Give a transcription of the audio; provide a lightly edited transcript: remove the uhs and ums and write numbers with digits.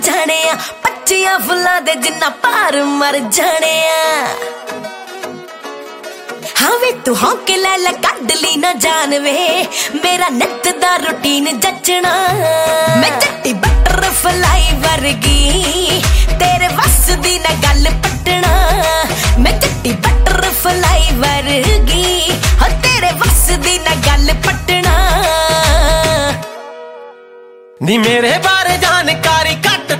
जाने पच्चियां फुल्लां दे जिन्ना पार मर जाने हाँ वे तू हौंके लै कड ली ना जान वे मेरा नित दा रूटीन जचना मैं चट्टी बटरफ्लाई वर्गी तेरे वस दी ना गल पटना मैं चट्टी बटरफ्लाई वर्गी हाँ तेरे वस दी ना गल पटना नी मेरे बारे जानकारी